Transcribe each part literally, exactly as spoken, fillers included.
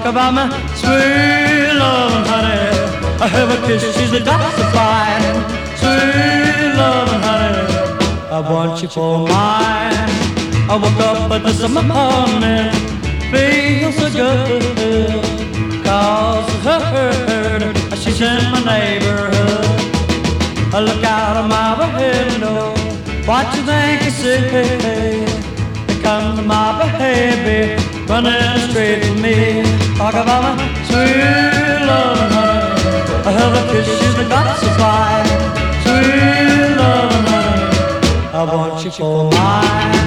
talk about my sweet love, honey. I have a kiss, she's a fine. Sweet love, honey, I want you for mine. I woke up at this morning, feel so good, cause I heard she's in my neighborhood. I look out of my window, what you think you see? Come to my baby, running straight for me. Talk about my sweet love, honey. I have a kiss, she's got so fine. Sweet love, honey, I want you for mine.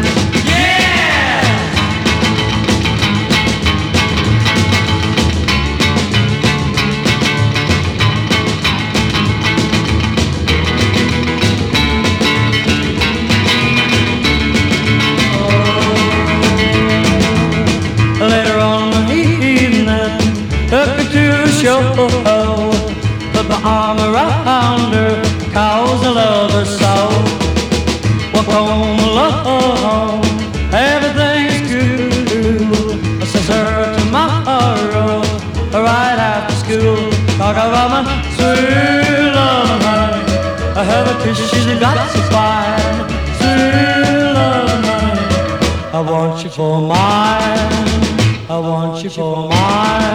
Later on in the evening, took her to a show, put my arm around her, cause I love her so. Walk home alone, everything's good. I says her tomorrow, right after school. Talk about my sweet love, honey. I have a kiss, she's got so fine. Sweet love, honey, I want you for mine. I want you for mine.